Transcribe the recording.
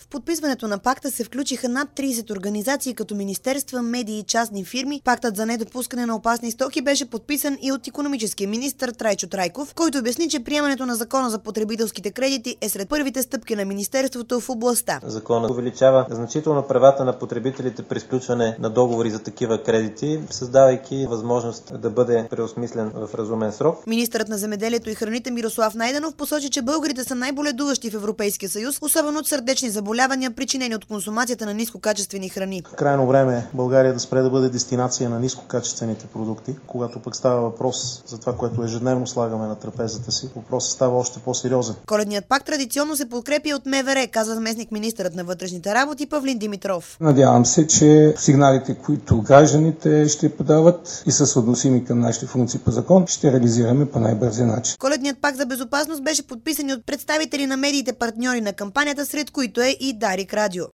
подписването на пакта се включиха над 30 организации като министерства, медии и частни фирми. Пактът за недопускане на опасни стоки беше подписан и от икономическия министър Трайчо Трайков, който обясни, че приемането на закона за потребителските кредити е сред първите стъпки на министерството в областта. Законът увеличава значително правата на потребителите при сключване на договори за такива кредити, създавайки възможност да бъде преосмислен в разумен срок. Министърът на земеделието и храните Мирослав Найденов посочи, че българите са най-боледуващи в Европейския съюз, особено от сърдечни заболявания, причинени от консумацията на нискокачествени храни. Крайно време е България да спре да бъде дестинация на нискокачествените продукти. Когато пък става въпрос за това, което ежедневно слагаме на трапезата си, въпросът става още по-сериозен. Коледният пакт традиционно се подкрепя от МВР, казва заместник министърът на вътрешните работи Павлин Димитров. Надявам се, че сигналите, които гражданите ще подават и са съотносими към нашите функции по закон, ще реализираме по най-бързия начин. Коледният пакт за безопасност беше подписан от представители на медиите партньори на кампанията, сред които е и Дарик Радио.